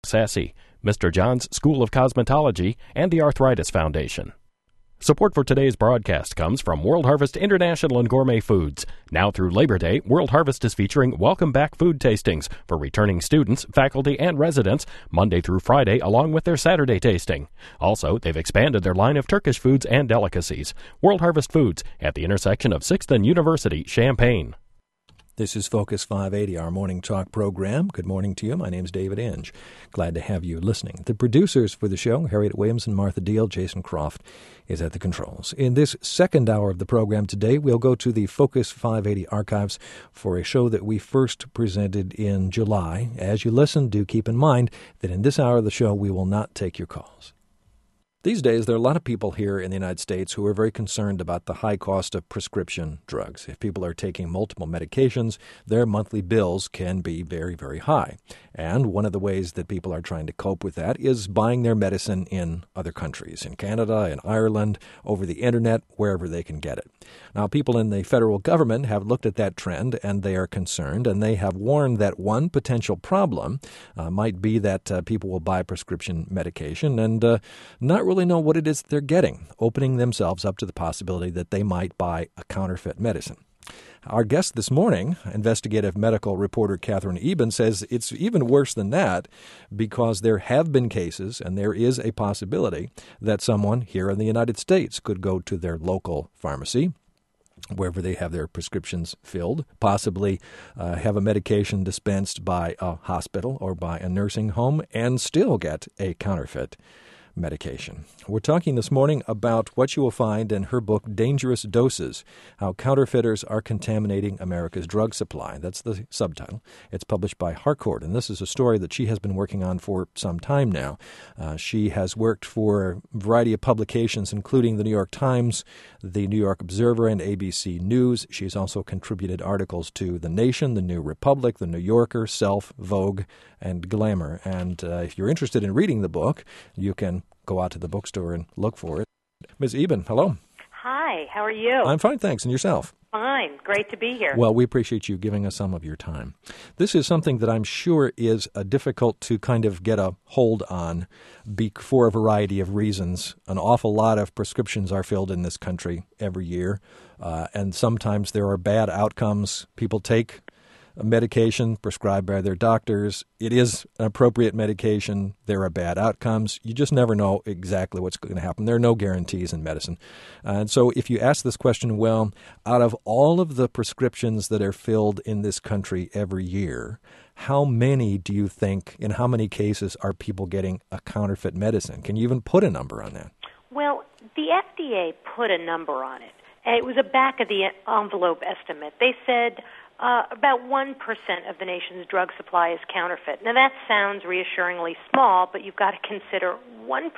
Sassy, Mr. John's School of Cosmetology, and the Arthritis Foundation. Support for today's broadcast comes from World Harvest International and Gourmet Foods. Now through Labor Day, World Harvest is featuring Welcome Back food tastings for returning students, faculty, and residents Monday through Friday, along with their Saturday tasting. Also, they've expanded their line of Turkish foods and delicacies. World Harvest Foods at the intersection of 6th and University, Champaign. This is Focus 580, our morning talk program. Good morning to you. My name's David Inge. Glad to have you listening. The producers for the show, Harriet Williams and Martha Deal. Jason Croft is at the controls. In this second hour of the program today, we'll go to the Focus 580 archives for a show that we first presented in July. As you listen, do keep in mind that in this hour of the show, we will not take your calls. These days, there are a lot of people here in the United States who are very concerned about the high cost of prescription drugs. If people are taking multiple medications, their monthly bills can be very, very high. And one of the ways that people are trying to cope with that is buying their medicine in other countries, in Canada, in Ireland, over the Internet, wherever they can get it. Now, people in the federal government have looked at that trend, and they are concerned, and they have warned that one potential problem might be that people will buy prescription medication and not really know what it is that they're getting, opening themselves up to the possibility that they might buy a counterfeit medicine. Our guest this morning, investigative medical reporter Catherine Eben, says it's even worse than that because there have been cases and there is a possibility that someone here in the United States could go to their local pharmacy, wherever they have their prescriptions filled, possibly have a medication dispensed by a hospital or by a nursing home and still get a counterfeit medication. We're talking this morning about what you will find in her book, Dangerous Doses, How Counterfeiters Are Contaminating America's Drug Supply. That's the subtitle. It's published by Harcourt, and this is a story that she has been working on for some time now. She has worked for a variety of publications, including the New York Times, the New York Observer, and ABC News. She's also contributed articles to The Nation, The New Republic, The New Yorker, Self, Vogue, and Glamour. And if you're interested in reading the book, you can go out to the bookstore and look for it. Ms. Eben, hello. Hi, how are you? I'm fine, thanks. And yourself? Fine. Great to be here. Well, we appreciate you giving us some of your time. This is something that I'm sure is difficult to kind of get a hold on for a variety of reasons. An awful lot of prescriptions are filled in this country every year, and sometimes there are bad outcomes. People take a medication prescribed by their doctors. It is an appropriate medication. There are bad outcomes. You just never know exactly what's going to happen. There are no guarantees in medicine. And so if you ask this question, well, out of all of the prescriptions that are filled in this country every year, how many do you think, in how many cases are people getting a counterfeit medicine? Can you even put a number on that? Well, the FDA put a number on it. It was a back-of-the-envelope estimate. They said about 1% of the nation's drug supply is counterfeit. Now, that sounds reassuringly small, but you've got to consider 1%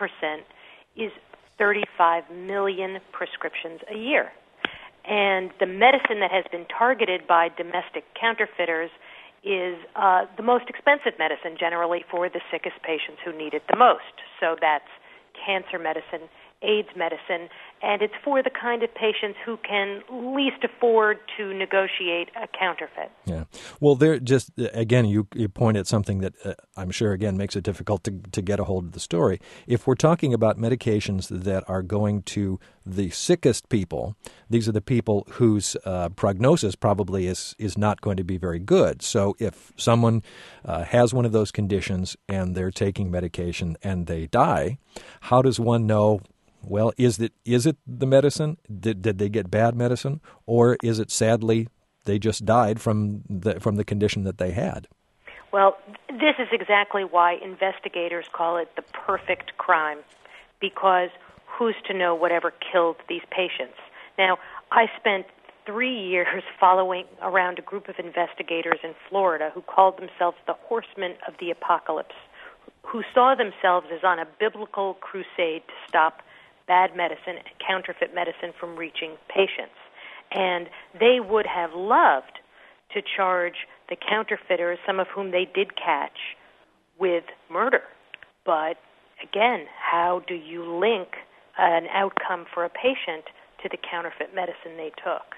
is 35 million prescriptions a year. And the medicine that has been targeted by domestic counterfeiters is the most expensive medicine, generally for the sickest patients who need it the most. So that's cancer medicine, AIDS medicine, and it's for the kind of patients who can least afford to negotiate a counterfeit. Yeah. Well, there just, again, you point at something that I'm sure, again, makes it difficult to get a hold of the story. If we're talking about medications that are going to the sickest people, these are the people whose prognosis probably is not going to be very good. So if someone has one of those conditions and they're taking medication and they die, how does one know, well, is it the medicine? Did they get bad medicine? Or is it, sadly, they just died from the condition that they had? Well, this is exactly why investigators call it the perfect crime, because who's to know whatever killed these patients? Now, I spent 3 years following around a group of investigators in Florida who called themselves the Horsemen of the Apocalypse, who saw themselves as on a biblical crusade to stop bad medicine and counterfeit medicine from reaching patients. And they would have loved to charge the counterfeiters, some of whom they did catch, with murder. But again, how do you link an outcome for a patient to the counterfeit medicine they took?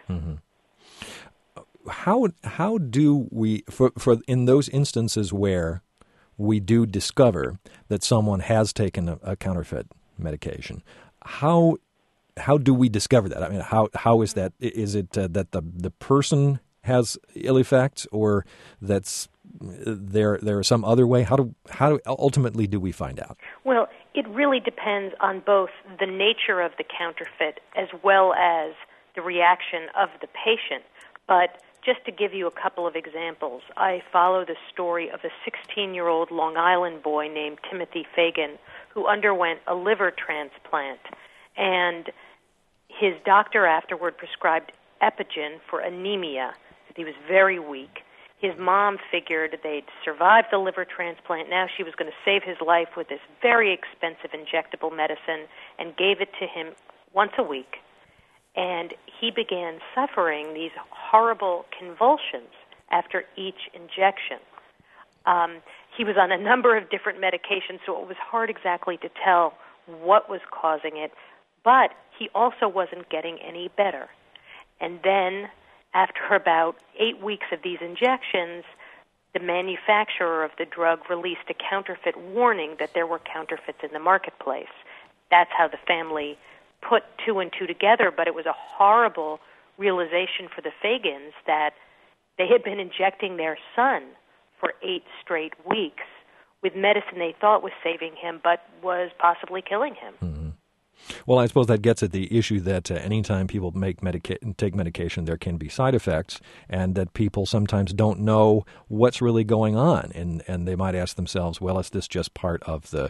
Mm-hmm. How do we, for in those instances where we do discover that someone has taken a counterfeit medication. How do we discover that? I mean, how is that? Is it that the person has ill effects, or that's there is some other way? How ultimately do we find out? Well, it really depends on both the nature of the counterfeit as well as the reaction of the patient. But just to give you a couple of examples, I follow the story of a 16-year-old Long Island boy named Timothy Fagan who underwent a liver transplant, and his doctor afterward prescribed Epigen for anemia. He was very weak. His mom figured they'd survived the liver transplant. Now she was going to save his life with this very expensive injectable medicine and gave it to him once a week. And he began suffering these horrible convulsions after each injection. He was on a number of different medications, so it was hard exactly to tell what was causing it, but he also wasn't getting any better. And then, after about 8 weeks of these injections, the manufacturer of the drug released a counterfeit warning that there were counterfeits in the marketplace. That's how the family put two and two together, but it was a horrible realization for the Fagans that they had been injecting their son for 8 straight weeks with medicine they thought was saving him but was possibly killing him. Mm-hmm. Well, I suppose that gets at the issue that anytime people take medication, there can be side effects, and that people sometimes don't know what's really going on, and they might ask themselves, well, is this just part of the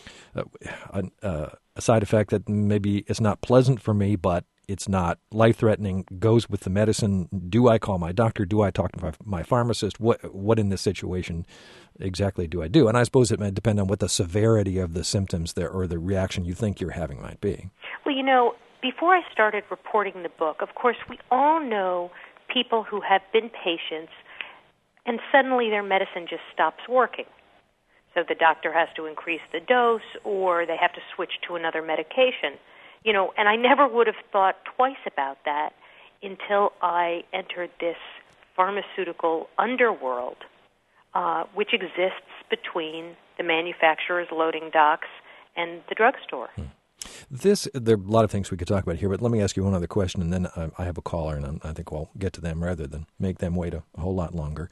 a side effect that maybe it's not pleasant for me, but it's not life-threatening, goes with the medicine? Do I call my doctor? Do I talk to my pharmacist? What in this situation exactly do I do? And I suppose it might depend on what the severity of the symptoms there or the reaction you think you're having might be. Well, before I started reporting the book, of course, we all know people who have been patients and suddenly their medicine just stops working. So the doctor has to increase the dose or they have to switch to another medication. And I never would have thought twice about that until I entered this pharmaceutical underworld, which exists between the manufacturer's loading docks and the drugstore. There are a lot of things we could talk about here, but let me ask you one other question, and then I have a caller, and I think we'll get to them rather than make them wait a whole lot longer.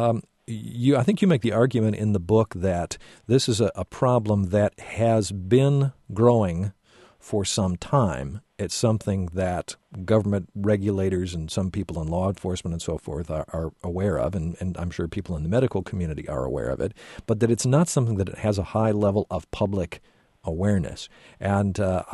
I think you make the argument in the book that this is a problem that has been growing for some time. It's something that government regulators and some people in law enforcement and so forth are aware of, and I'm sure people in the medical community are aware of it, but that it's not something that it has a high level of public awareness. And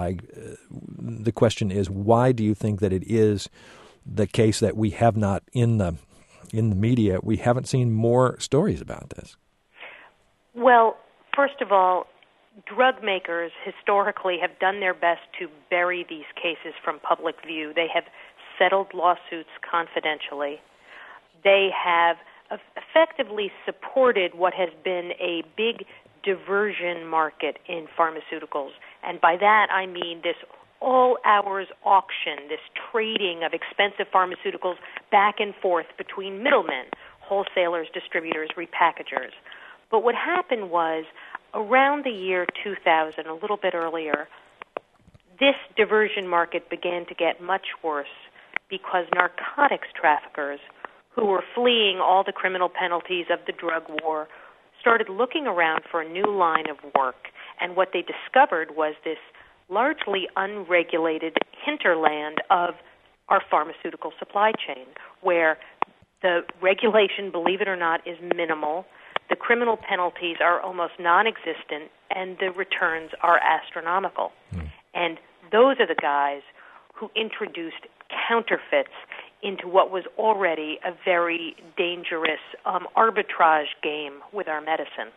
the question is, why do you think that it is the case that we have not, in the media, we haven't seen more stories about this? Well, first of all, drug makers historically have done their best to bury these cases from public view. They have settled lawsuits confidentially. They have effectively supported what has been a big diversion market in pharmaceuticals. And by that I mean this all-hours auction, this trading of expensive pharmaceuticals back and forth between middlemen, wholesalers, distributors, repackagers. But what happened was, around the year 2000, a little bit earlier, this diversion market began to get much worse because narcotics traffickers, who were fleeing all the criminal penalties of the drug war, started looking around for a new line of work. And what they discovered was this largely unregulated hinterland of our pharmaceutical supply chain, where the regulation, believe it or not, is minimal. The criminal penalties are almost non-existent, and the returns are astronomical. And those are the guys who introduced counterfeits into what was already a very dangerous arbitrage game with our medicine.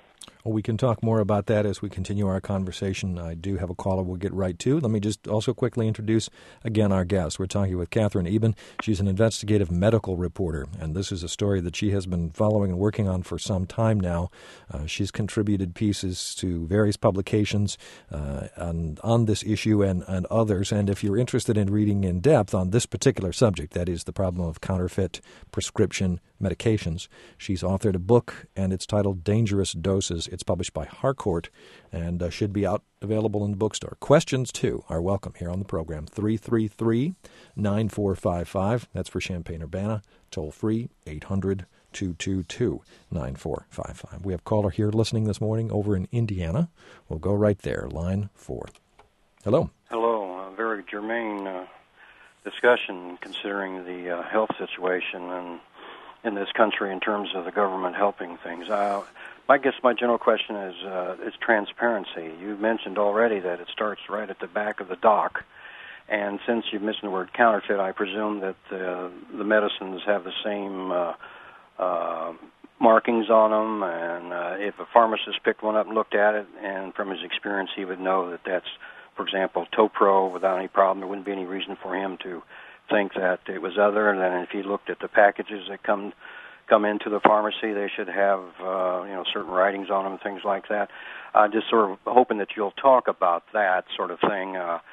Well, we can talk more about that as we continue our conversation. I do have a caller we'll get right to. Let me just also quickly introduce, again, our guest. We're talking with Catherine Eben. She's an investigative medical reporter, and this is a story that she has been following and working on for some time now. She's contributed pieces to various publications on this issue and others, and if you're interested in reading in depth on this particular subject, that is the problem of counterfeit prescription medications, she's authored a book, and it's titled Dangerous Doses. It's published by Harcourt and should be available in the bookstore. Questions, too, are welcome here on the program. 333-9455. That's for Champaign-Urbana. Toll free, 800-222-9455. We have a caller here listening this morning over in Indiana. We'll go right there. Line 4. Hello. Hello. Very germane discussion considering the health situation in this country in terms of the government helping things. I guess my general question is transparency. You mentioned already that it starts right at the back of the dock, and since you mentioned the word counterfeit, I presume that the medicines have the same markings on them, and if a pharmacist picked one up and looked at it, and from his experience he would know that that's, for example, Topro without any problem, there wouldn't be any reason for him to think that it was other than if he looked at the packages that come into the pharmacy, they should have certain writings on them and things like that. Just sort of hoping that you'll talk about that sort of thing.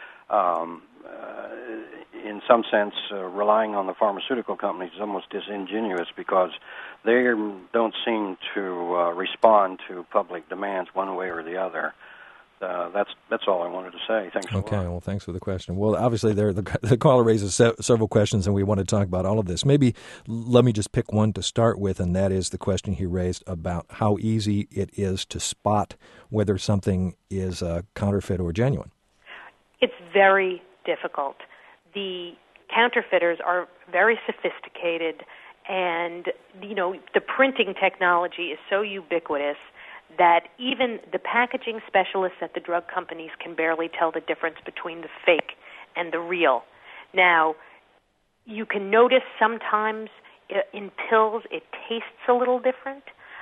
In some sense, relying on the pharmaceutical companies is almost disingenuous because they don't seem to respond to public demands one way or the other. That's all I wanted to say. Thanks a lot. Okay, well, thanks for the question. Well, obviously, the caller raises several questions, and we want to talk about all of this. Maybe let me just pick one to start with, and that is the question he raised about how easy it is to spot whether something is counterfeit or genuine. It's very difficult. The counterfeiters are very sophisticated, and, the printing technology is so ubiquitous that even the packaging specialists at the drug companies can barely tell the difference between the fake and the real. Now, you can notice sometimes in pills it tastes a little different.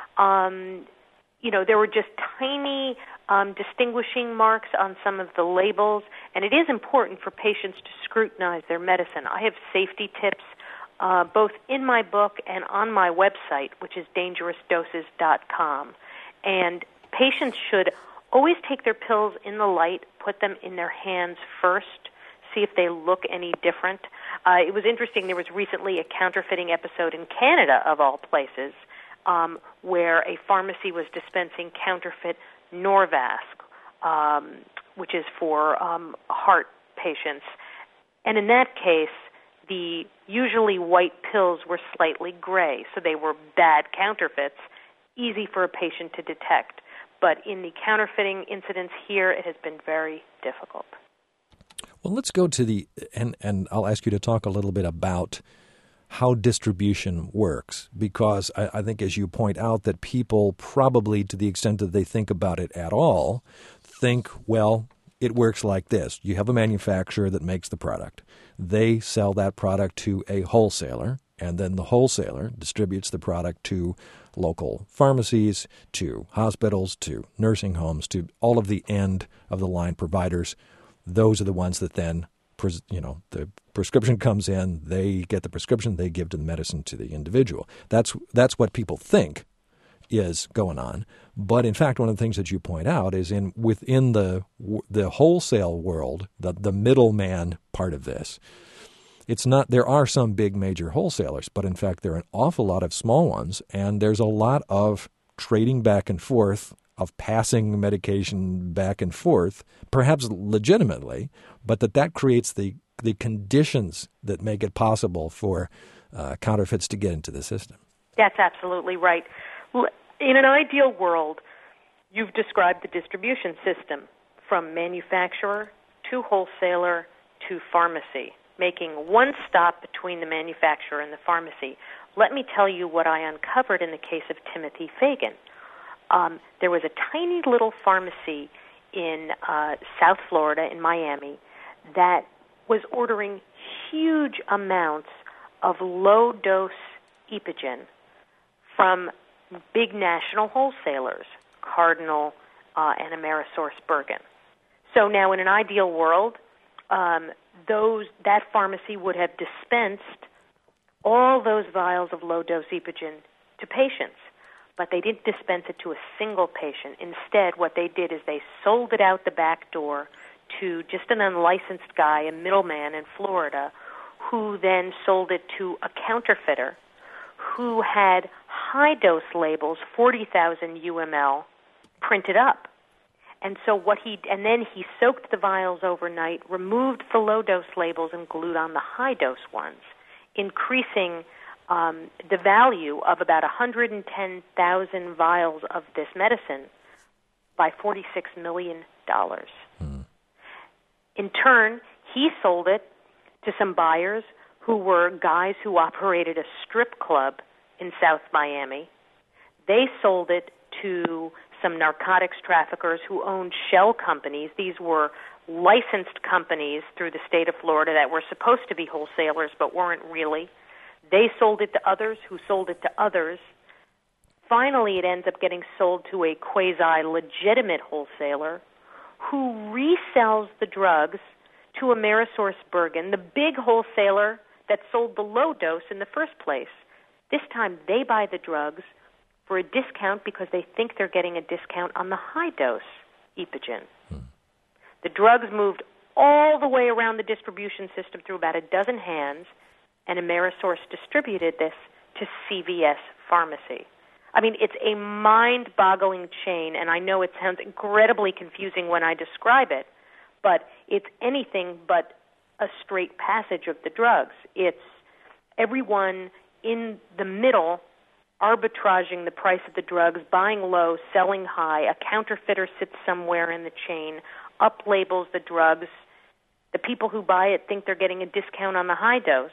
There were just tiny distinguishing marks on some of the labels, and it is important for patients to scrutinize their medicine. I have safety tips both in my book and on my website, which is dangerousdoses.com. And patients should always take their pills in the light, put them in their hands first, see if they look any different. It was interesting, there was recently a counterfeiting episode in Canada, of all places, where a pharmacy was dispensing counterfeit Norvasc, which is for heart patients. And in that case, the usually white pills were slightly gray, so they were bad counterfeits, easy for a patient to detect. But in the counterfeiting incidents here, it has been very difficult. Well, let's go to and I'll ask you to talk a little bit about how distribution works, because I think, as you point out, that people probably, to the extent that they think about it at all, think, well, it works like this. You have a manufacturer that makes the product. They sell that product to a wholesaler, and then the wholesaler distributes the product to local pharmacies, to hospitals, to nursing homes, to all of the end-of-the-line providers. Those are the ones that then, the prescription comes in, they get the prescription, they give to the medicine to the individual. That's what people think is going on. But in fact, one of the things that you point out is within the wholesale world, the middleman part of this, it's not. There are some big major wholesalers, but in fact, there are an awful lot of small ones, and there's a lot of trading back and forth, of passing medication back and forth, perhaps legitimately, but that creates the conditions that make it possible for counterfeits to get into the system. That's absolutely right. In an ideal world, you've described the distribution system from manufacturer to wholesaler to pharmacy, making one stop between the manufacturer and the pharmacy. Let me tell you what I uncovered in the case of Timothy Fagan. There was a tiny little pharmacy in South Florida, in Miami, that was ordering huge amounts of low-dose Epogen from big national wholesalers Cardinal, and AmerisourceBergen. So now in an ideal world, that pharmacy would have dispensed all those vials of low-dose Epogen to patients, but they didn't dispense it to a single patient. Instead, what they did is they sold it out the back door to just an unlicensed guy, a middleman in Florida, who then sold it to a counterfeiter who had high-dose labels, 40,000 UML, printed up. And so then he soaked the vials overnight, removed the low-dose labels, and glued on the high-dose ones, increasing the value of about 110,000 vials of this medicine by $46 million. In turn, he sold it to some buyers who were guys who operated a strip club in South Miami. They sold it to some narcotics traffickers who owned shell companies. These were licensed companies through the state of Florida that were supposed to be wholesalers but weren't really. They sold it to others who sold it to others. Finally, it ends up getting sold to a quasi-legitimate wholesaler who resells the drugs to AmerisourceBergen, the big wholesaler that sold the low dose in the first place. This time they buy the drugs for a discount because they think they're getting a discount on the high-dose Epogen. The drugs moved all the way around the distribution system through about a dozen hands, and Amerisource distributed this to CVS Pharmacy. I mean, it's a mind-boggling chain, and I know it sounds incredibly confusing when I describe it, but it's anything but a straight passage of the drugs. It's everyone in the middle arbitraging the price of the drugs, buying low, selling high. A counterfeiter sits somewhere in the chain, up-labels the drugs. The people who buy it think they're getting a discount on the high dose,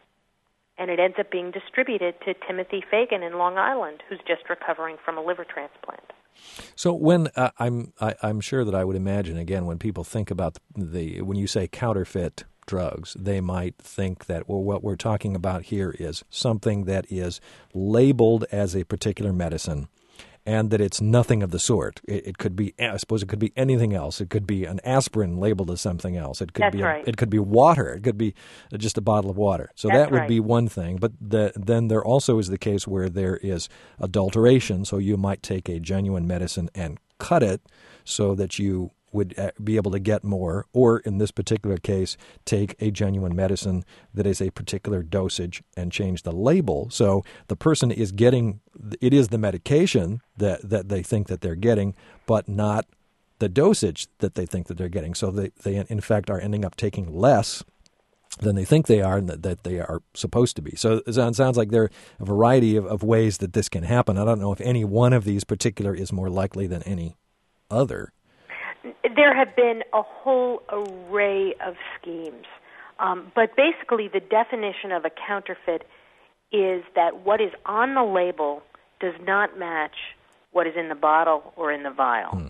and it ends up being distributed to Timothy Fagan in Long Island, who's just recovering from a liver transplant. So when I'm sure that I would imagine, again, when people think about when you say counterfeit drugs, they might think that, well, what we're talking about here is something that is labeled as a particular medicine, and that it's nothing of the sort. It could be, I suppose, it could be anything else. It could be an aspirin labeled as something else. It could That's be right. It could be water. It could be just a bottle of water. So That's that would right. be one thing. But then there also is the case where there is adulteration. So you might take a genuine medicine and cut it so that you would be able to get more, or in this particular case, take a genuine medicine that is a particular dosage and change the label. So the person is getting, it is the medication that they think that they're getting, but not the dosage that they think that they're getting. So they in fact are ending up taking less than they think they are and that they are supposed to be. So it sounds like there are a variety of ways that this can happen. I don't know if any one of these particular is more likely than any other. There have been a whole array of schemes. But basically the definition of a counterfeit is that what is on the label does not match what is in the bottle or in the vial.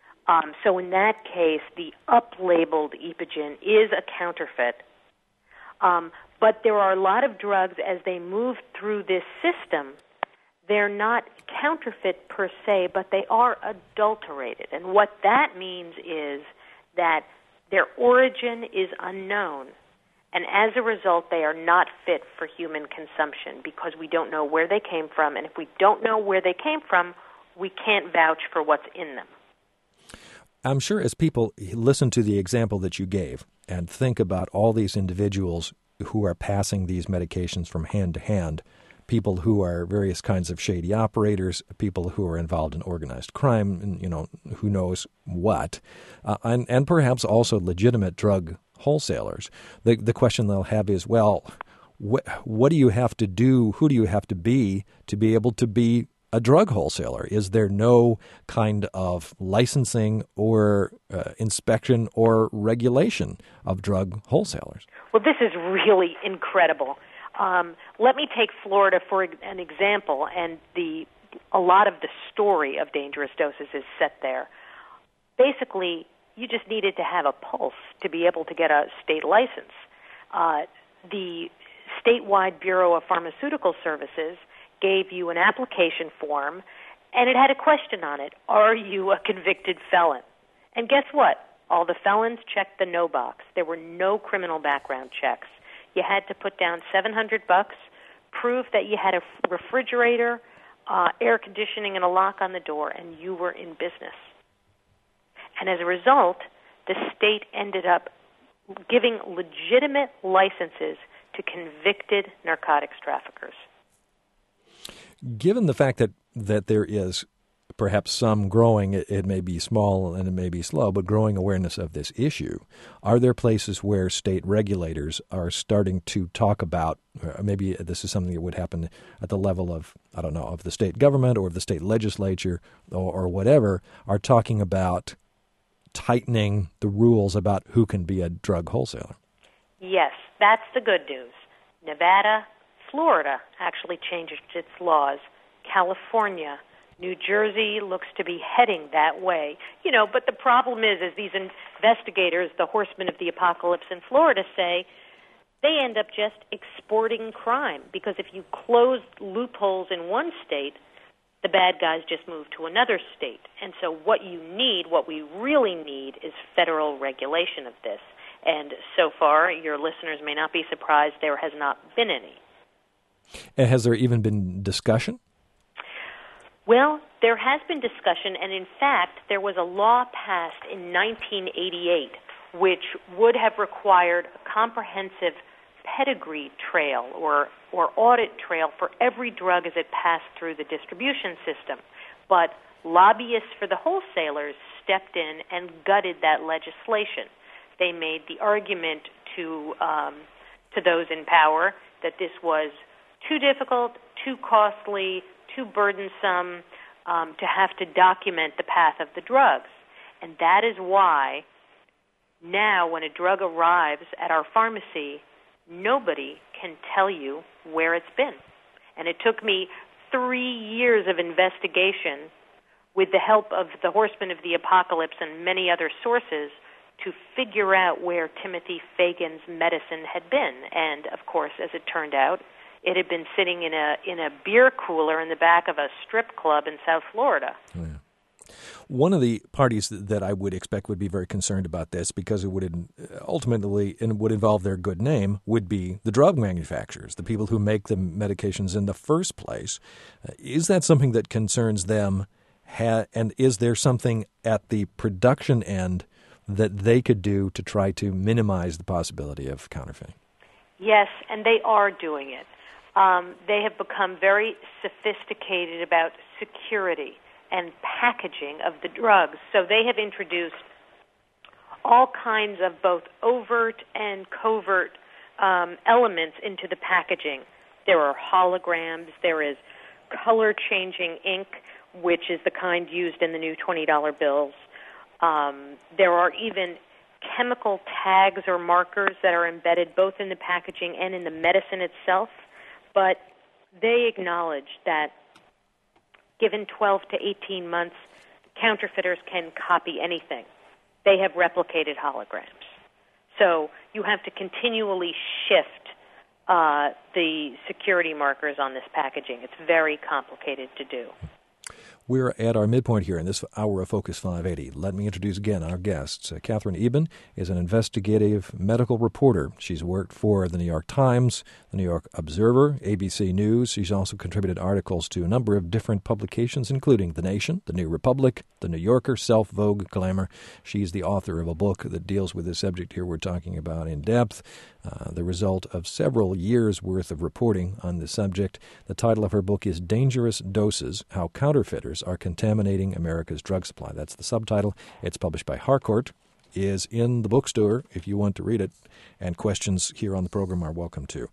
So in that case, the up-labeled Epogen is a counterfeit. But there are a lot of drugs, as they move through this system, they're not counterfeit per se, but they are adulterated. And what that means is that their origin is unknown. And as a result, they are not fit for human consumption because we don't know where they came from. And if we don't know where they came from, we can't vouch for what's in them. I'm sure as people listen to the example that you gave and think about all these individuals who are passing these medications from hand to hand, people who are various kinds of shady operators, people who are involved in organized crime, and who knows what, and perhaps also legitimate drug wholesalers. The question they'll have is, well, what do you have to do? Who do you have to be able to be a drug wholesaler? Is there no kind of licensing or inspection or regulation of drug wholesalers? Well, this is really incredible. Let me take Florida for an example, and a lot of the story of dangerous doses is set there. Basically, you just needed to have a pulse to be able to get a state license. The statewide Bureau of Pharmaceutical Services gave you an application form, And it had a question on it: are you a convicted felon? And guess what? All the felons checked the no box. There were no criminal background checks. You had to put down $700, prove that you had a refrigerator, air conditioning, and a lock on the door, and you were in business. And as a result, the state ended up giving legitimate licenses to convicted narcotics traffickers. Given the fact that there is perhaps some growing, it may be small and it may be slow, but growing awareness of this issue, are there places where state regulators are starting to talk about, maybe this is something that would happen at the level of, I don't know, of the state government or of the state legislature or whatever, are talking about tightening the rules about who can be a drug wholesaler? Yes, that's the good news. Nevada, Florida actually changed its laws. California, New Jersey looks to be heading that way. But the problem is these investigators, the horsemen of the apocalypse in Florida, say they end up just exporting crime, because if you close loopholes in one state, the bad guys just move to another state. And so what we really need is federal regulation of this. And so far, your listeners may not be surprised, there has not been any. And has there even been discussion? Well, there has been discussion, and in fact, there was a law passed in 1988 which would have required a comprehensive pedigree trail or audit trail for every drug as it passed through the distribution system. But lobbyists for the wholesalers stepped in and gutted that legislation. They made the argument to those in power that this was too difficult, too costly, too burdensome to have to document the path of the drugs. And that is why now when a drug arrives at our pharmacy, nobody can tell you where it's been. And it took me 3 years of investigation with the help of the Horsemen of the Apocalypse and many other sources to figure out where Timothy Fagan's medicine had been. And, of course, as it turned out, it had been sitting in a beer cooler in the back of a strip club in South Florida. Yeah. One of the parties that I would expect would be very concerned about this, because it would ultimately would involve their good name, would be the drug manufacturers, the people who make the medications in the first place. Is that something that concerns them? And is there something at the production end that they could do to try to minimize the possibility of counterfeiting? Yes, and they are doing it. They have become very sophisticated about security and packaging of the drugs. So they have introduced all kinds of both overt and covert elements into the packaging. There are holograms. There is color-changing ink, which is the kind used in the new $20 bills. There are even chemical tags or markers that are embedded both in the packaging and in the medicine itself. But they acknowledge that given 12 to 18 months, counterfeiters can copy anything. They have replicated holograms. So you have to continually shift the security markers on this packaging. It's very complicated to do. We're at our midpoint here in this hour of Focus 580. Let me introduce again our guests. Katherine Eban is an investigative medical reporter. She's worked for the New York Times, the New York Observer, ABC News. She's also contributed articles to a number of different publications, including The Nation, The New Republic, The New Yorker, Self, Vogue, Glamour. She's the author of a book that deals with the subject here we're talking about in depth, the result of several years' worth of reporting on the subject. The title of her book is Dangerous Doses, How Counterfeiters Are Contaminating America's Drug Supply. That's the subtitle. It's published by Harcourt, is in the bookstore if you want to read it, and questions here on the program are welcome too.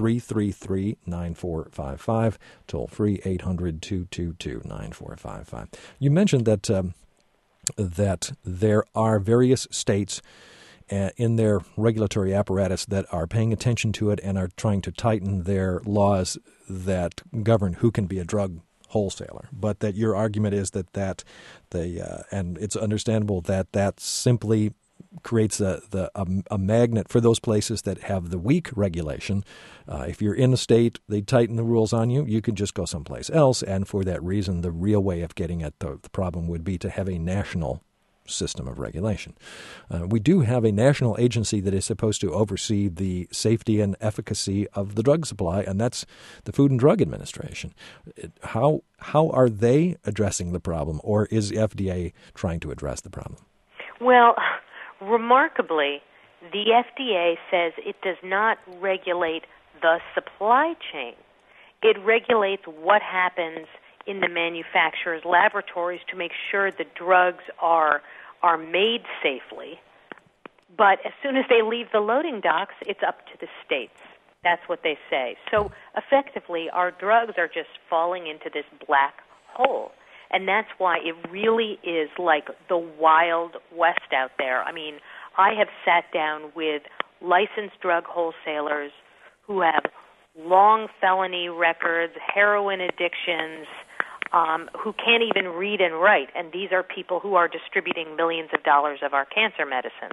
333-9455, toll free 800-222-9455. You mentioned that that there are various states in their regulatory apparatus that are paying attention to it and are trying to tighten their laws that govern who can be a drug wholesaler. But that your argument is that and it's understandable that simply creates a magnet for those places that have the weak regulation. If you're in a state, they tighten the rules on you, you can just go someplace else. And for that reason, the real way of getting at the problem would be to have a national system of regulation. We do have a national agency that is supposed to oversee the safety and efficacy of the drug supply, and that's the Food and Drug Administration. How are they addressing the problem, or is FDA trying to address the problem? Well, remarkably, the FDA says it does not regulate the supply chain. It regulates what happens in the manufacturer's laboratories to make sure the drugs are made safely. But as soon as they leave the loading docks, it's up to the states. That's what they say. So effectively, our drugs are just falling into this black hole. And that's why it really is like the Wild West out there. I mean, I have sat down with licensed drug wholesalers who have long felony records, heroin addictions, who can't even read and write, and these are people who are distributing millions of dollars of our cancer medicine.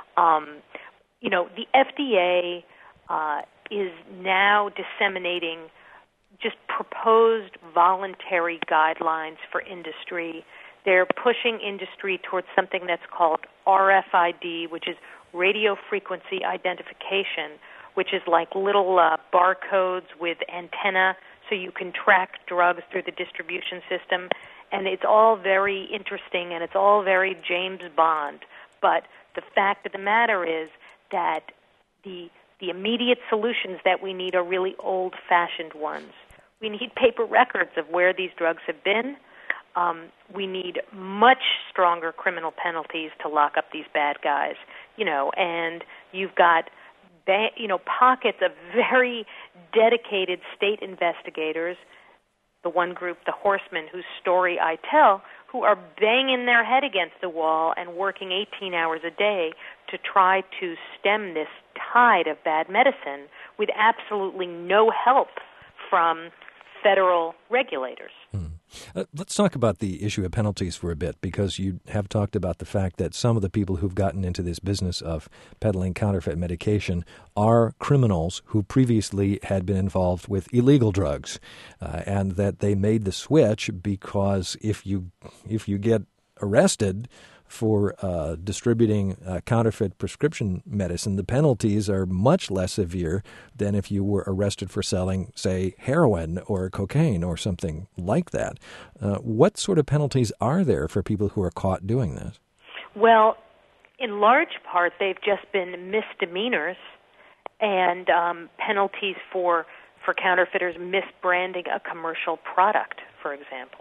The FDA is now disseminating just proposed voluntary guidelines for industry. They're pushing industry towards something that's called RFID, which is radio frequency identification, which is like little barcodes with antenna, so you can track drugs through the distribution system. And it's all very interesting, and it's all very James Bond. But the fact of the matter is that the immediate solutions that we need are really old-fashioned ones. We need paper records of where these drugs have been. We need much stronger criminal penalties to lock up these bad guys. And you've got pockets of very dedicated state investigators, the one group, the Horsemen, whose story I tell, who are banging their head against the wall and working 18 hours a day to try to stem this tide of bad medicine with absolutely no help from federal regulators. Let's talk about the issue of penalties for a bit, because you have talked about the fact that some of the people who've gotten into this business of peddling counterfeit medication are criminals who previously had been involved with illegal drugs, and that they made the switch because if you get arrested for distributing counterfeit prescription medicine, the penalties are much less severe than if you were arrested for selling, say, heroin or cocaine or something like that. What sort of penalties are there for people who are caught doing this? Well, in large part, they've just been misdemeanors and penalties for counterfeiters misbranding a commercial product, for example.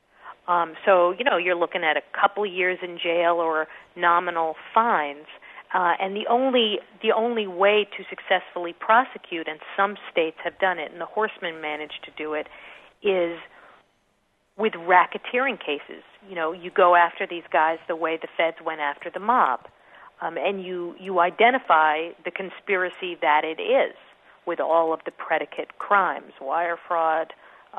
So, you're looking at a couple of years in jail or nominal fines. And the only way to successfully prosecute, and some states have done it, and the Horsemen managed to do it, is with racketeering cases. You go after these guys the way the feds went after the mob. And you identify the conspiracy that it is with all of the predicate crimes, wire fraud,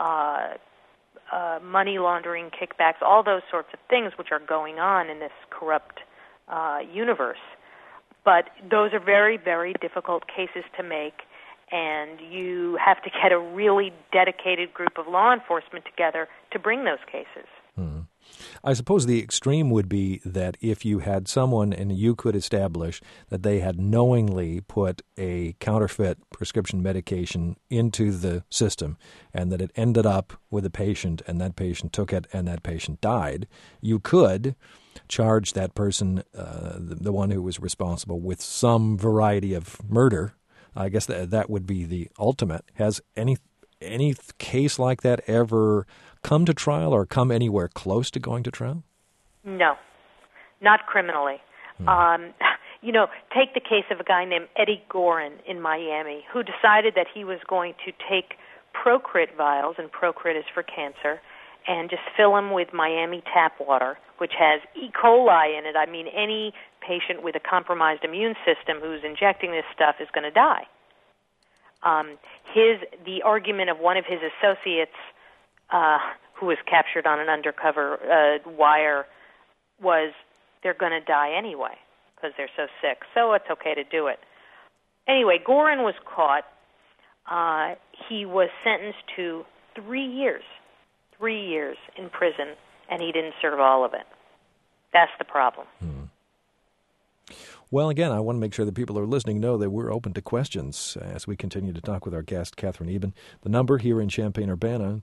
money laundering, kickbacks, all those sorts of things which are going on in this corrupt universe. But those are very, very difficult cases to make, and you have to get a really dedicated group of law enforcement together to bring those cases. I suppose the extreme would be that if you had someone and you could establish that they had knowingly put a counterfeit prescription medication into the system and that it ended up with a patient and that patient took it and that patient died, you could charge that person, the one who was responsible, with some variety of murder. I guess that would be the ultimate. Has any case like that ever come to trial or come anywhere close to going to trial? No, not criminally. Take the case of a guy named Eddie Gorin in Miami who decided that he was going to take Procrit vials, and Procrit is for cancer, and just fill them with Miami tap water, which has E. coli in it. I mean, any patient with a compromised immune system who's injecting this stuff is going to die. The argument of one of his associates, who was captured on an undercover wire, was they're going to die anyway because they're so sick, so it's okay to do it. Anyway, Gorin was caught. He was sentenced to 3 years in prison, and he didn't serve all of it. That's the problem. Well, again, I want to make sure that people who are listening know that we're open to questions as we continue to talk with our guest, Catherine Eben. The number here in Champaign-Urbana,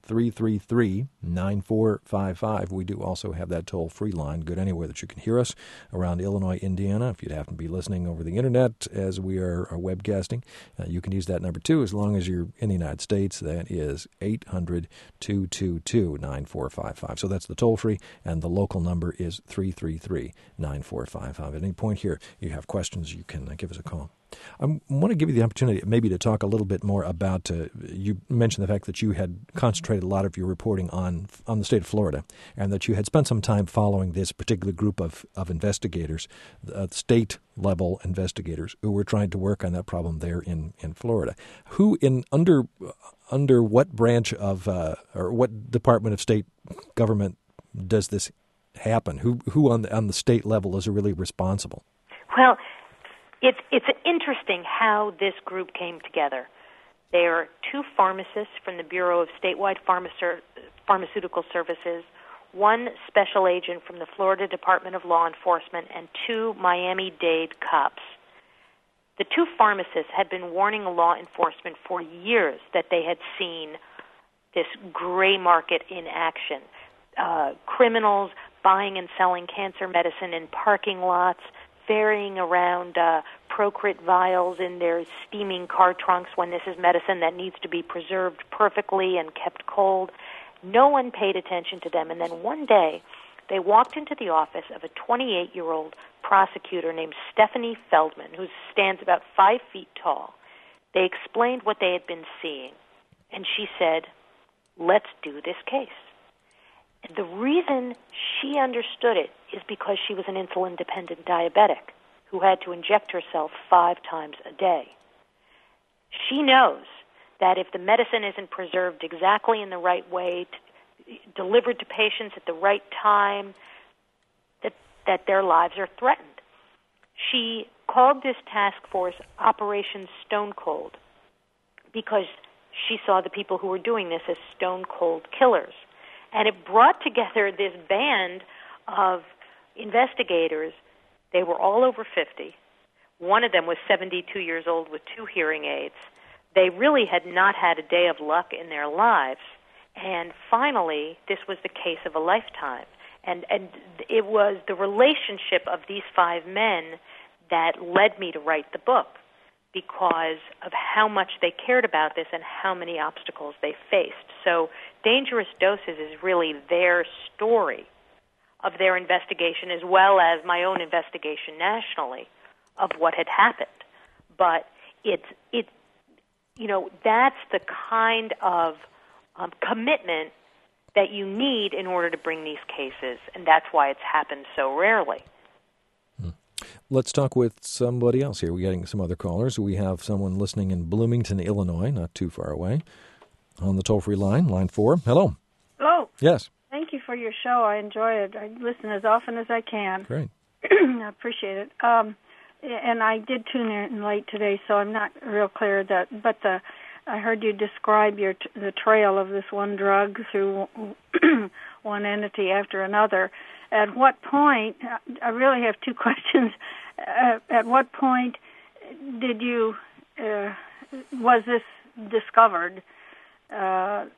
333-9455. We do also have that toll-free line, good anywhere that you can hear us around Illinois, Indiana. If you'd happen to be listening over the Internet as we are webcasting, you can use that number too, as long as you're in the United States. That is 800-222-9455. So that's the toll-free, and the local number is 333-9455. At any point here, you have questions, you can give us a call. I want to give you the opportunity maybe to talk a little bit more about, you mentioned the fact that you had concentrated a lot of your reporting on the state of Florida, and that you had spent some time following this particular group of investigators, state-level investigators, who were trying to work on that problem there in Florida. Who under what branch of, or what department of state government does this happen? Who on the state level is really responsible? Well, it's interesting how this group came together. There are 2 pharmacists from the Bureau of Statewide Pharmaceutical Services, 1 special agent from the Florida Department of Law Enforcement, and 2 Miami-Dade cops. The 2 pharmacists had been warning law enforcement for years that they had seen this gray market in action. Criminals buying and selling cancer medicine in parking lots, ferrying around Procrit vials in their steaming car trunks when this is medicine that needs to be preserved perfectly and kept cold. No one paid attention to them. And then one day, they walked into the office of a 28-year-old prosecutor named Stephanie Feldman, who stands about 5 feet tall. They explained what they had been seeing, and she said, "Let's do this case." The reason she understood it is because she was an insulin-dependent diabetic who had to inject herself 5 times a day. She knows that if the medicine isn't preserved exactly in the right way, delivered to patients at the right time, that their lives are threatened. She called this task force Operation Stone Cold because she saw the people who were doing this as stone cold killers. And it brought together this band of investigators. They were all over 50. One of them was 72 years old with 2 hearing aids. They really had not had a day of luck in their lives. And finally, this was the case of a lifetime. And it was the relationship of these 5 men that led me to write the book, because of how much they cared about this and how many obstacles they faced. So Dangerous Doses is really their story of their investigation, as well as my own investigation nationally of what had happened. But that's the kind of commitment that you need in order to bring these cases, and that's why it's happened so rarely. Let's talk with somebody else here. We're getting some other callers. We have someone listening in Bloomington, Illinois, not too far away, on the toll-free line, line 4. Hello. Hello. Yes. Thank you for your show. I enjoy it. I listen as often as I can. Great. I appreciate it. And I did tune in late today, so I'm not real clear I heard you describe the trail of this one drug through one entity after another. At what point, I really have 2 questions. At what point did you, was this discovered that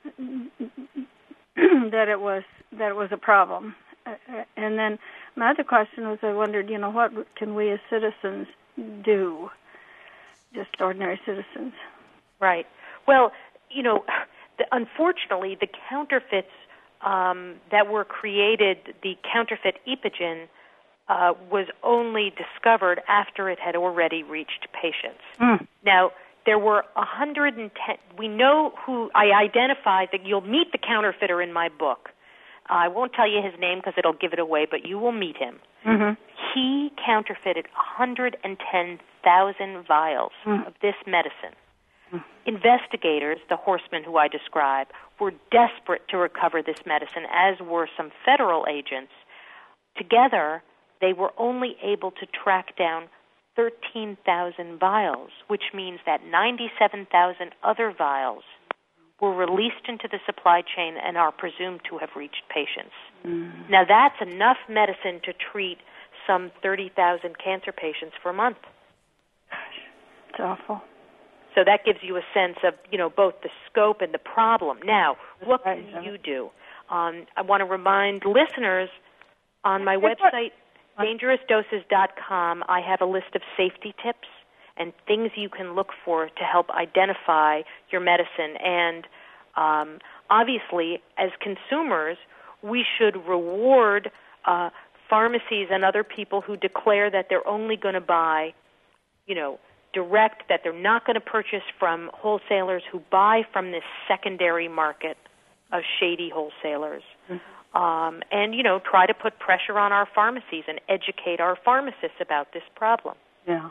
it was a problem? And then my other question was, I wondered, what can we as citizens do, just ordinary citizens? Right. Well, unfortunately, the counterfeits that were created, the counterfeit Epogen, was only discovered after it had already reached patients. Now, there were 110. We know who I identified. That you'll meet the counterfeiter in my book. I won't tell you his name because it'll give it away, but you will meet him. Mm-hmm. He counterfeited 110,000 vials of this medicine. Investigators, the horsemen who I describe, were desperate to recover this medicine, as were some federal agents. Together, they were only able to track down 13,000 vials, which means that 97,000 other vials were released into the supply chain and are presumed to have reached patients. Now, that's enough medicine to treat some 30,000 cancer patients per month. It's awful. So that gives you a sense of, both the scope and the problem. Now, what can you do? I want to remind listeners on my website, dangerousdoses.com, I have a list of safety tips and things you can look for to help identify your medicine. And obviously, as consumers, we should reward pharmacies and other people who declare that they're only going to buy, direct, that they're not going to purchase from wholesalers who buy from this secondary market of shady wholesalers. And, try to put pressure on our pharmacies and educate our pharmacists about this problem. Yeah.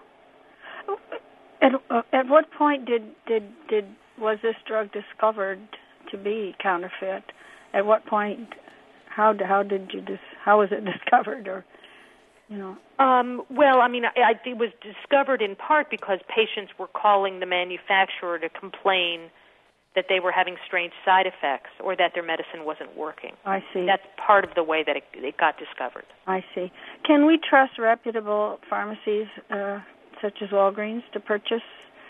At what point was this drug discovered to be counterfeit? At what point? How was it discovered? Or, Well, it was discovered in part because patients were calling the manufacturer to complain that they were having strange side effects or that their medicine wasn't working. I see. That's part of the way that it got discovered. I see. Can we trust reputable pharmacies such as Walgreens to purchase?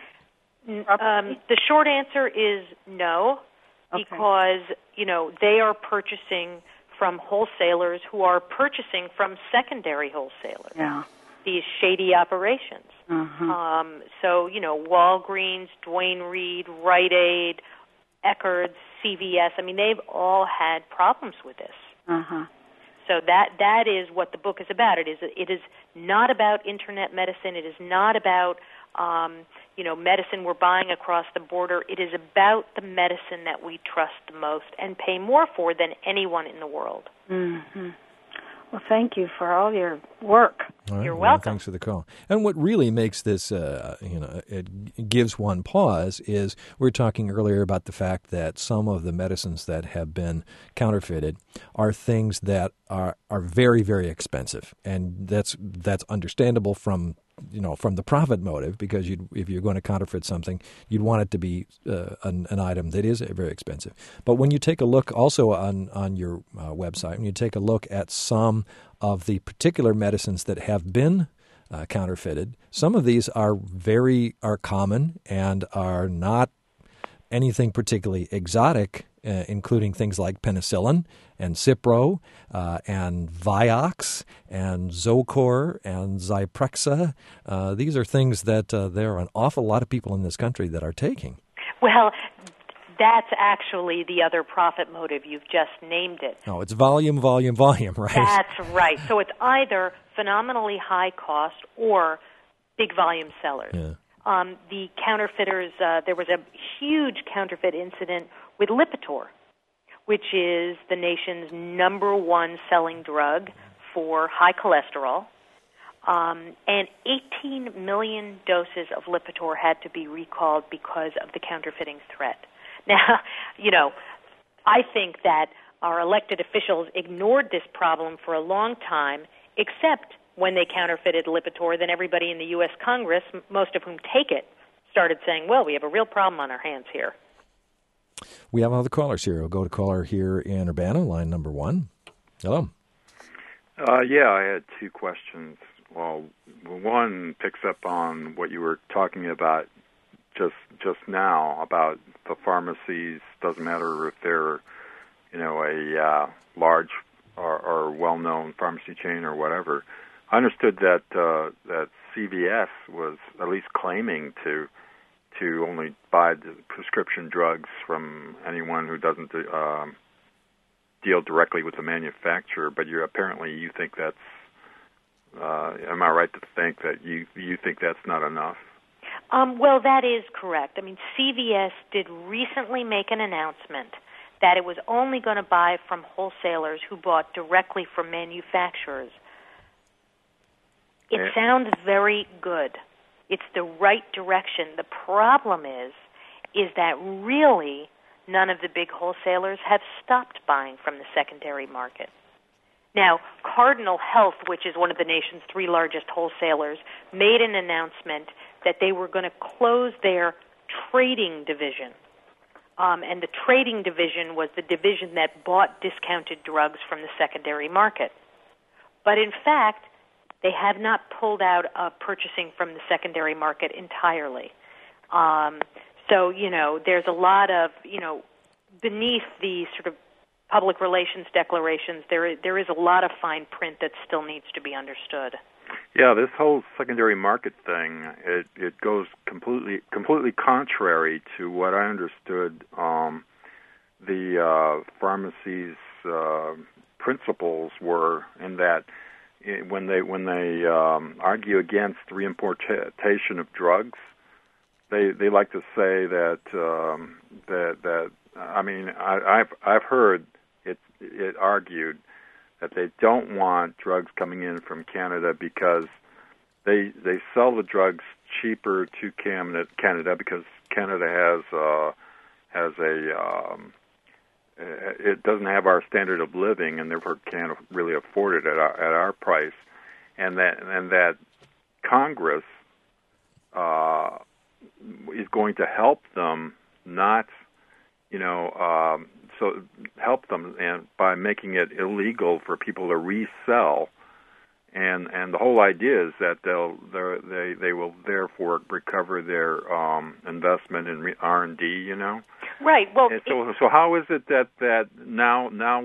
The short answer is no, because, they are purchasing from wholesalers who are purchasing from secondary wholesalers. Yeah. These shady operations. So, Walgreens, Duane Reade, Rite Aid, Eckerd's, CVS, they've all had problems with this. So that is what the book is about. It is not about internet medicine. It is not about, medicine we're buying across the border. It is about the medicine that we trust the most and pay more for than anyone in the world. Well, thank you for all your work. Right, You're welcome. Thanks for the call. And what really makes this, it gives one pause is we were talking earlier about the fact that some of the medicines that have been counterfeited are things that are very, very expensive, and that's understandable from the profit motive, because if you're going to counterfeit something, you'd want it to be an item that is very expensive. But when you take a look also on your website, when you take a look at some of the particular medicines that have been counterfeited, some of these are common and are not anything particularly exotic, including things like penicillin and Cipro and Vioxx and Zocor and Zyprexa. These are things that there are an awful lot of people in this country that are taking. Well, that's actually the other profit motive. You've just named it. Oh, it's volume, right? That's right. So it's either phenomenally high cost or big volume sellers. Yeah. The counterfeiters, there was a huge counterfeit incident with Lipitor, which is the nation's number one selling drug for high cholesterol. And 18 million doses of Lipitor had to be recalled because of the counterfeiting threat. Now, I think that our elected officials ignored this problem for a long time, except when they counterfeited Lipitor. Then everybody in the U.S. Congress, most of whom take it, started saying, well, we have a real problem on our hands here. We have other callers here. We'll go to caller here in Urbana, line number 1. Hello. I had two questions. Well, one picks up on what you were talking about just now about the pharmacies. Doesn't matter if they're, a large or well-known pharmacy chain or whatever. I understood that CVS was at least claiming to only buy the prescription drugs from anyone who doesn't deal directly with the manufacturer. But you think that's. Am I right to think that you think that's not enough? Well, that is correct. CVS did recently make an announcement that it was only going to buy from wholesalers who bought directly from manufacturers. It sounds very good. It's the right direction. The problem is that really none of the big wholesalers have stopped buying from the secondary market. Now, Cardinal Health, which is one of the nation's 3 largest wholesalers, made an announcement that they were going to close their trading division. And the trading division was the division that bought discounted drugs from the secondary market. But in fact, they have not pulled out of purchasing from the secondary market entirely. So, there's a lot of, beneath the sort of public relations declarations, there is a lot of fine print that still needs to be understood. Yeah, this whole secondary market thing, it goes completely contrary to what I understood the pharmacy's principles were, in that when they argue against reimportation of drugs, they like to say that I've heard it argued that they don't want drugs coming in from Canada because they sell the drugs cheaper to Canada because Canada has it doesn't have our standard of living and therefore can't really afford it at our price, and that Congress is going to help them so help them and by making it illegal for people to resell, and the whole idea is that they will therefore recover their investment in R&D. Right. Well, so how is it that now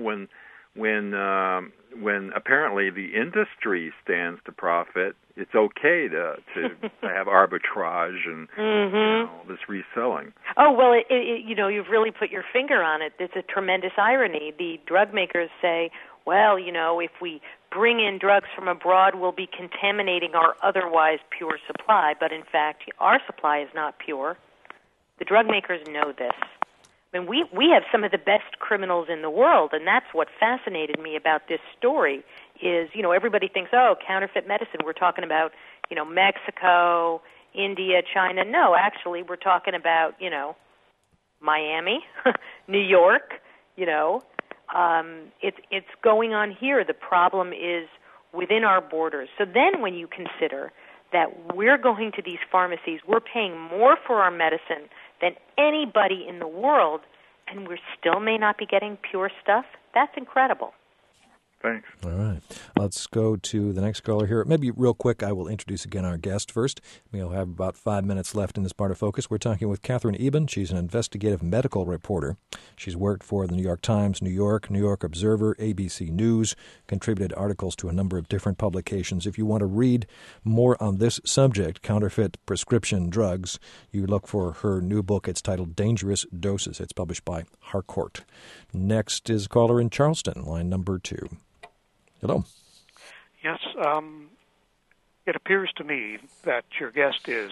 when apparently the industry stands to profit, it's okay to have arbitrage and this reselling? Oh, well, you've really put your finger on it. It's a tremendous irony. The drug makers say, well, if we bring in drugs from abroad, we'll be contaminating our otherwise pure supply. But in fact, our supply is not pure. The drug makers know this. I mean, we have some of the best criminals in the world, and that's what fascinated me about this story is, everybody thinks, counterfeit medicine. We're talking about, Mexico, India, China. No, actually, we're talking about, Miami, New York, it's going on here. The problem is within our borders. So then when you consider that we're going to these pharmacies, we're paying more for our medicine than anybody in the world, and we still may not be getting pure stuff, that's incredible. Thanks. All right. Let's go to the next caller here. Maybe real quick, I will introduce again our guest first. We'll have about 5 minutes left in this part of Focus. We're talking with Catherine Eben. She's an investigative medical reporter. She's worked for the New York Times, New York Observer, ABC News, contributed articles to a number of different publications. If you want to read more on this subject, counterfeit prescription drugs, you look for her new book. It's titled Dangerous Doses. It's published by Harcourt. Next is a caller in Charleston, line number 2. Hello. Yes, it appears to me that your guest is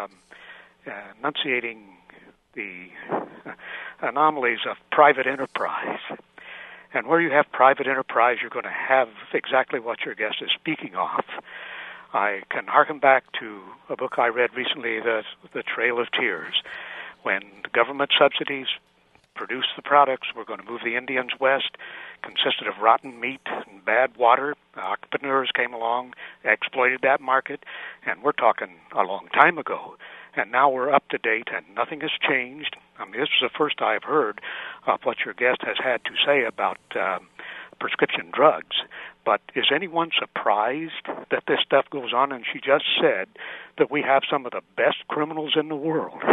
enunciating the anomalies of private enterprise. And where you have private enterprise, you're going to have exactly what your guest is speaking of. I can harken back to a book I read recently, The Trail of Tears, when the government subsidies produced the products. We're going to move the Indians west, consisted of rotten meat and bad water. Entrepreneurs came along, exploited that market, and we're talking a long time ago. And now we're up to date, and nothing has changed. I mean, this is the first I've heard of what your guest has had to say about prescription drugs. But is anyone surprised that this stuff goes on? And she just said that we have some of the best criminals in the world.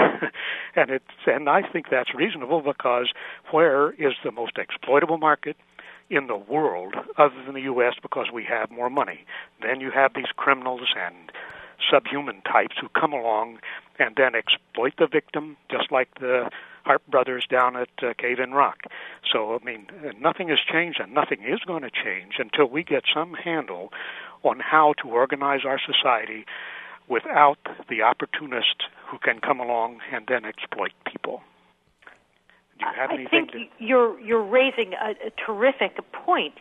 and I think that's reasonable, because where is the most exploitable market in the world other than the U.S., because we have more money? Then you have these criminals and subhuman types who come along and then exploit the victim, just like the Hart brothers down at Cave in Rock. So, I mean, nothing has changed, and nothing is going to change until we get some handle on how to organize our society without the opportunist who can come along and then exploit people. Do you have anything? I think you're raising a terrific point.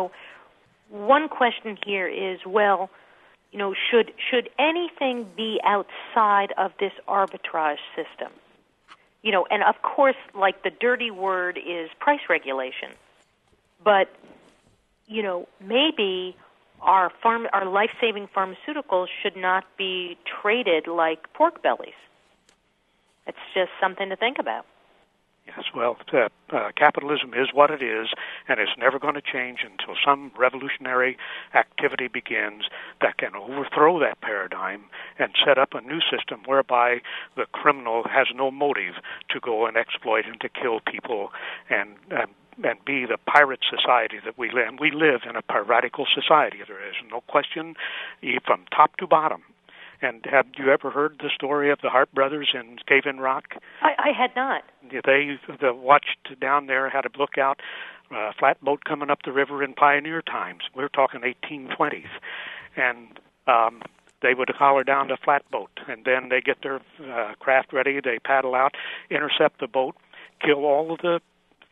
One question here is, well, should anything be outside of this arbitrage system? And of course, like, the dirty word is price regulation. But maybe our life-saving pharmaceuticals should not be traded like pork bellies. It's just something to think about. Yes, well, capitalism is what it is, and it's never going to change until some revolutionary activity begins that can overthrow that paradigm and set up a new system whereby the criminal has no motive to go and exploit and to kill people and be the pirate society that we live in. We live in a piratical society. There is no question, from top to bottom. And have you ever heard the story of the Hart brothers in Cave-in Rock? I had not. They watched down there, had a lookout, flatboat coming up the river in pioneer times. We're talking 1820s. And they would holler down the flatboat, and then they get their craft ready, they paddle out, intercept the boat, kill all of the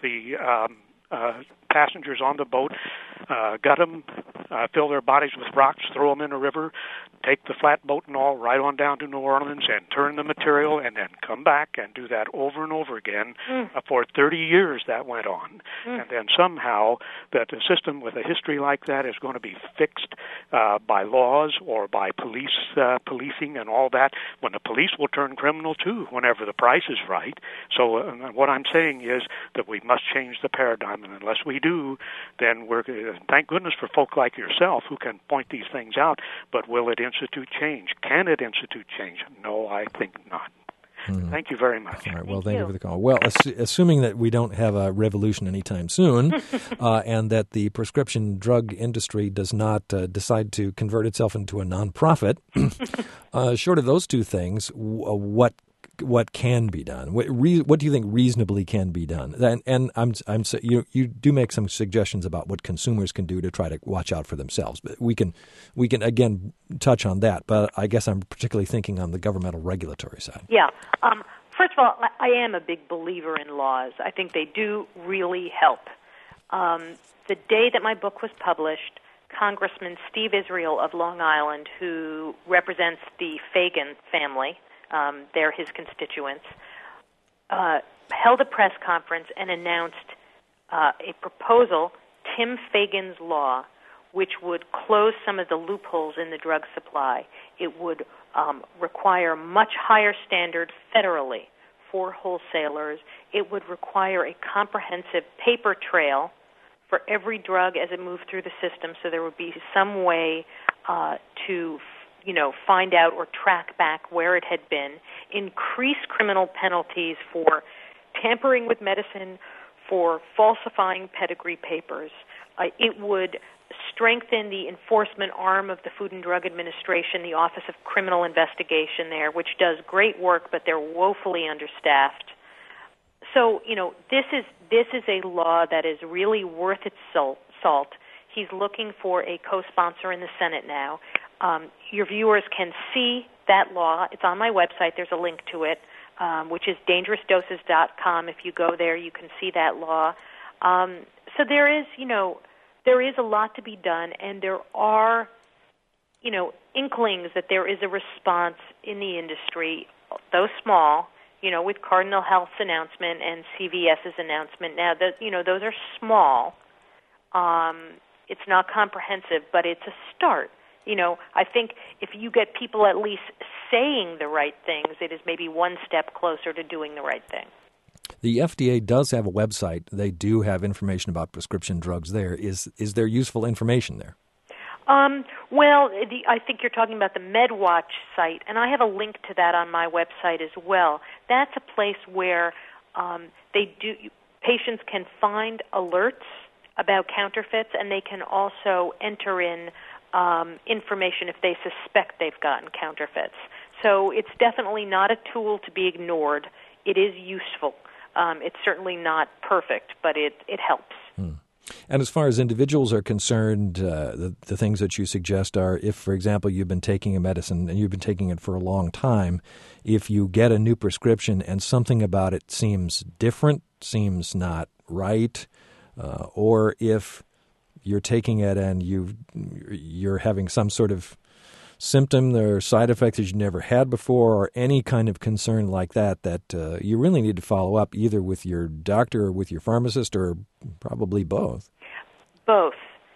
passengers on the boat, gut them, fill their bodies with rocks, throw them in a river, take the flatboat and all right on down to New Orleans and turn the material and then come back and do that over and over again. For 30 years that went on. And then somehow that a system with a history like that is going to be fixed by laws or by policing and all that, when the police will turn criminal too whenever the price is right. So what I'm saying is that we must change the paradigm, and unless we do, then thank goodness for folk like yourself who can point these things out, but will it institute change? Can it institute change? No, I think not. Thank you very much. All right. Well, thank you for the call. Well, assuming that we don't have a revolution anytime soon and that the prescription drug industry does not decide to convert itself into a nonprofit, short of those two things, what can be done? What do you think reasonably can be done? And you do make some suggestions about what consumers can do to try to watch out for themselves. But we can again touch on that. But I guess I'm particularly thinking on the governmental regulatory side. Yeah. First of all, I am a big believer in laws. I think they do really help. The day that my book was published, Congressman Steve Israel of Long Island, who represents the Fagan family, they're his constituents, held a press conference and announced a proposal, Tim Fagan's Law, which would close some of the loopholes in the drug supply. It would require much higher standards federally for wholesalers. It would require a comprehensive paper trail for every drug as it moved through the system, so there would be some way to find out or track back where it had been, increase criminal penalties for tampering with medicine, for falsifying pedigree papers. It would strengthen the enforcement arm of the Food and Drug Administration, the Office of Criminal Investigation there, which does great work, but they're woefully understaffed. So, this is a law that is really worth its salt. He's looking for a co-sponsor in the Senate now. Your viewers can see that law. It's on my website. There's a link to it, which is dangerousdoses.com. If you go there, you can see that law. So there is a lot to be done, and there are, inklings that there is a response in the industry, though small, with Cardinal Health's announcement and CVS's announcement. Now, those are small. It's not comprehensive, but it's a start. I think if you get people at least saying the right things, it is maybe one step closer to doing the right thing. The FDA does have a website. They do have information about prescription drugs there. Is there useful information there? I think you're talking about the MedWatch site, and I have a link to that on my website as well. That's a place where patients can find alerts about counterfeits, and they can also enter in information if they suspect they've gotten counterfeits. So it's definitely not a tool to be ignored. It is useful. It's certainly not perfect, but it helps. And as far as individuals are concerned, the things that you suggest are, if, for example, you've been taking a medicine and you've been taking it for a long time, if you get a new prescription and something about it seems different, seems not right, or if you're taking it and you're having some sort of symptom or side effects that you never had before, or any kind of concern like that you really need to follow up either with your doctor or with your pharmacist, or probably both. Both.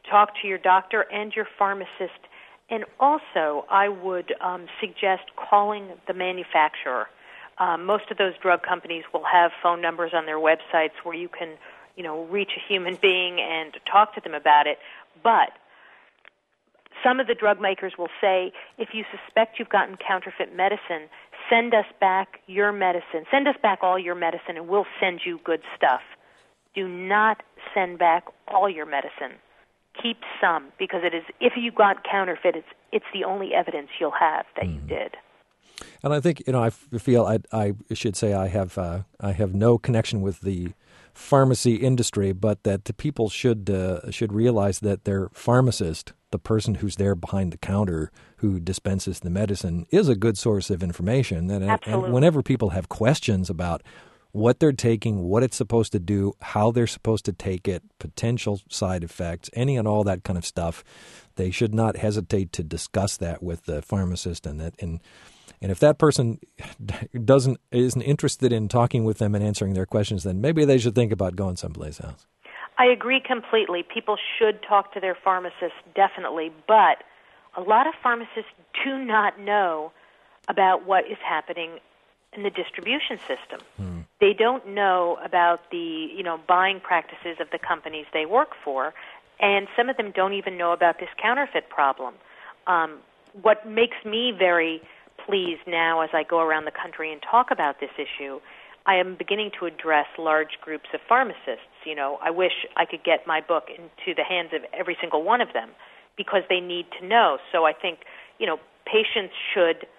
talk to your doctor and your pharmacist. And also, I would suggest calling the manufacturer. Most of those drug companies will have phone numbers on their websites where you can, reach a human being and talk to them about it. But some of the drug makers will say, if you suspect you've gotten counterfeit medicine, send us back your medicine. Send us back all your medicine, and we'll send you good stuff. Do not send back all your medicine. Keep some, because it is, if you got counterfeit, it's the only evidence you'll have that you did. And I think, I feel I should say I have no connection with the pharmacy industry, but that the people should realize that their pharmacist, the person who's there behind the counter who dispenses the medicine, is a good source of information. And whenever people have questions about what they're taking, what it's supposed to do, how they're supposed to take it, potential side effects, any and all that kind of stuff, they should not hesitate to discuss that with the pharmacist. And if that person isn't interested in talking with them and answering their questions, then maybe they should think about going someplace else. I agree completely. People should talk to their pharmacist, definitely, but a lot of pharmacists do not know about what is happening in the distribution system. They don't know about the, buying practices of the companies they work for, and some of them don't even know about this counterfeit problem. What makes me very pleased now as I go around the country and talk about this issue, I am beginning to address large groups of pharmacists. I wish I could get my book into the hands of every single one of them because they need to know. So I think, patients should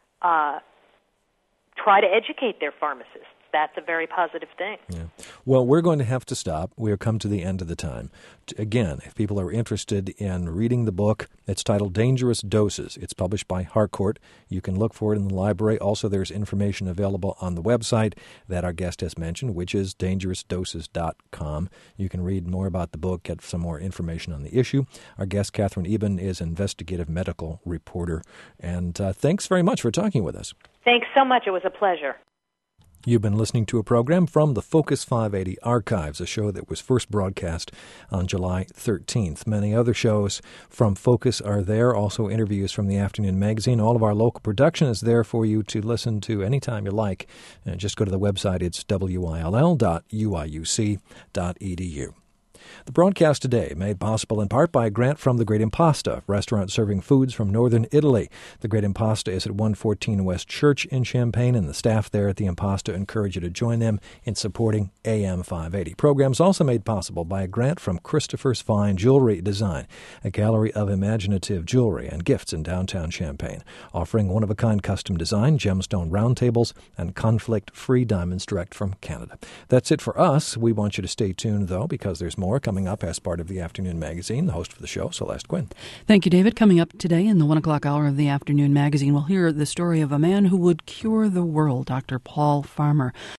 try to educate their pharmacists. That's a very positive thing. Yeah. Well, we're going to have to stop. We have come to the end of the time. Again, if people are interested in reading the book, it's titled Dangerous Doses. It's published by Harcourt. You can look for it in the library. Also, there's information available on the website that our guest has mentioned, which is dangerousdoses.com. You can read more about the book, get some more information on the issue. Our guest, Catherine Eben, is an investigative medical reporter. And thanks very much for talking with us. Thanks so much. It was a pleasure. You've been listening to a program from the Focus 580 Archives, a show that was first broadcast on July 13th. Many other shows from Focus are there, also interviews from the Afternoon Magazine. All of our local production is there for you to listen to anytime you like. Just go to the website. It's will.uiuc.edu. The broadcast today made possible in part by a grant from the Great Impasta, restaurant serving foods from northern Italy. The Great Impasta is at 114 West Church in Champaign, and the staff there at the Impasta encourage you to join them in supporting AM 580. Programs also made possible by a grant from Christopher's Fine Jewelry Design, a gallery of imaginative jewelry and gifts in downtown Champaign, offering one-of-a-kind custom design, gemstone round tables, and conflict-free diamonds direct from Canada. That's it for us. We want you to stay tuned, though, because there's more coming up as part of the Afternoon Magazine. The host for the show, Celeste Quinn. Thank you, David. Coming up today in the 1 o'clock hour of the Afternoon Magazine, we'll hear the story of a man who would cure the world, Dr. Paul Farmer.